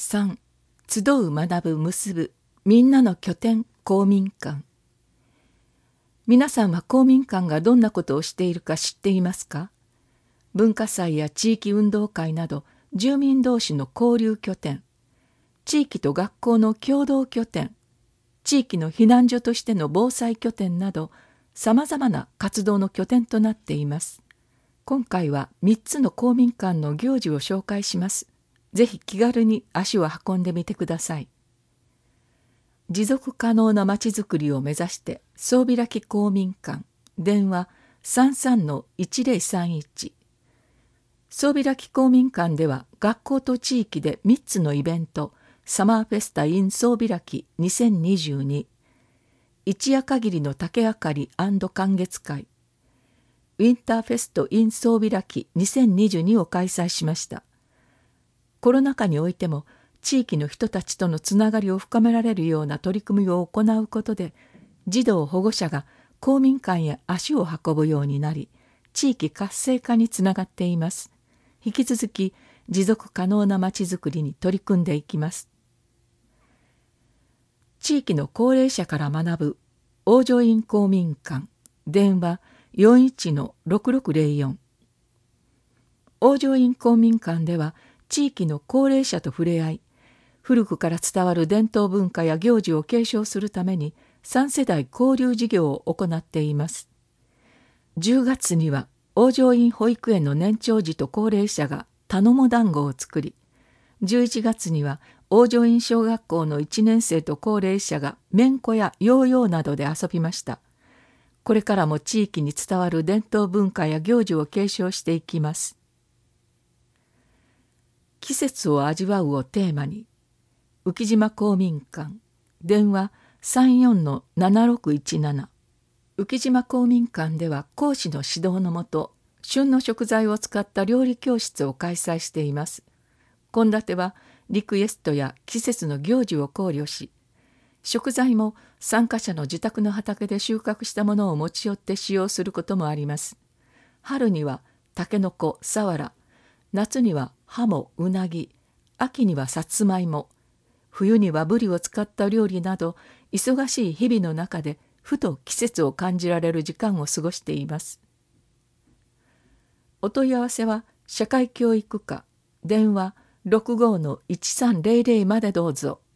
3、集う学ぶ結ぶみんなの拠点公民館。皆さんは公民館がどんなことをしているか知っていますか？文化祭や地域運動会など住民同士の交流拠点、地域と学校の共同拠点、地域の避難所としての防災拠点などさまざまな活動の拠点となっています。今回は3つの公民館の行事を紹介します。ぜひ気軽に足を運んでみてください。持続可能なまちづくりを目指して総開き公民館、電話 33-1031。総開き公民館では学校と地域で3つのイベント、サマーフェスタ in 総開き2022、一夜限りの竹あかり&観月会、ウィンターフェスト in 総開き2022を開催しました。コロナ禍においても地域の人たちとのつながりを深められるような取り組みを行うことで、児童保護者が公民館へ足を運ぶようになり、地域活性化につながっています。引き続き持続可能なまちづくりに取り組んでいきます。地域の高齢者から学ぶ大女院公民館、電話 41-6604。大女院公民館では地域の高齢者と触れ合い、古くから伝わる伝統文化や行事を継承するために3世代交流事業を行っています。10月には大女院保育園の年長児と高齢者が頼も団子を作り、11月には大女院小学校の1年生と高齢者がめんこやヨーヨーなどで遊びました。これからも地域に伝わる伝統文化や行事を継承していきます。季節を味わうをテーマに、浮島公民館、電話 34-7617。浮島公民館では講師の指導のもと、旬の食材を使った料理教室を開催しています。献立はリクエストや季節の行事を考慮し、食材も参加者の自宅の畑で収穫したものを持ち寄って使用することもあります。春にはたけのこ、さわら、夏にはハモ、うなぎ、秋にはさつまいも、冬にはブリを使った料理など、忙しい日々の中でふと季節を感じられる時間を過ごしています。お問い合わせは社会教育課、電話 65-1300 までどうぞ。